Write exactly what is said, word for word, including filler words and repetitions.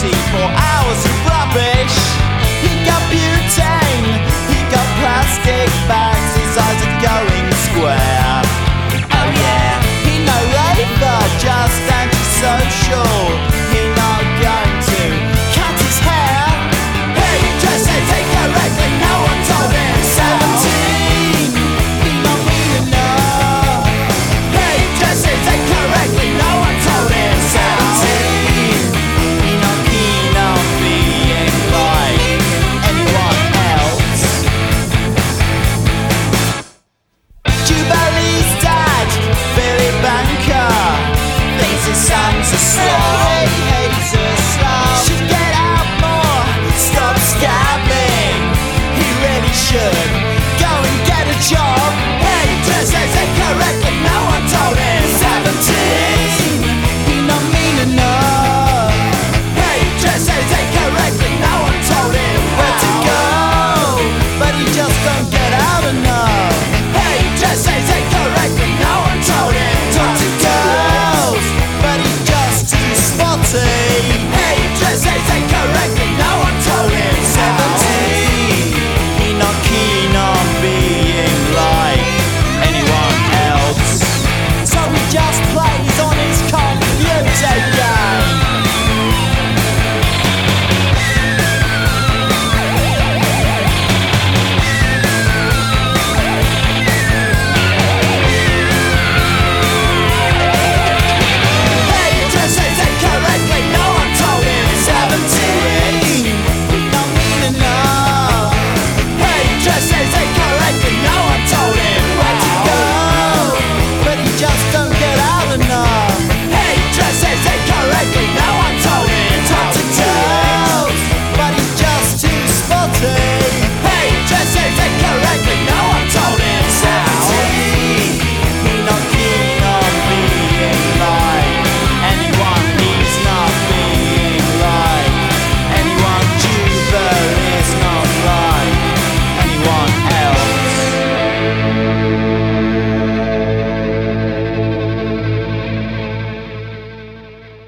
twenty-four hours of rubbish. He got butane, he got plastic bags, his eyes are going square. Oh yeah, he no labour, just antisocial. He not going to cut his hair. Hey, dresses incorrectly, no one told him. Seventeen, he not mean enough. Hey, dresses incorrectly, no one told him. Seventeen, he not keen on being like anyone else. Jubilee's dad, Billy Banker, thinks his son's a slow. He's a slow. Should get out more, stop scamming. He really should go and get a job. Hey, dresses incorrectly, no one told him. Seventeen, he not mean enough. Hey, dresses incorrectly, no one told him where to go, but he just don't get out enough. Hey, dresses incorrectly, no one told him. Talk to girls, but he's just too spotty. Hey, dresses incorrectly, no one told him. Seventeen, he not keen on being like anyone else. So we just play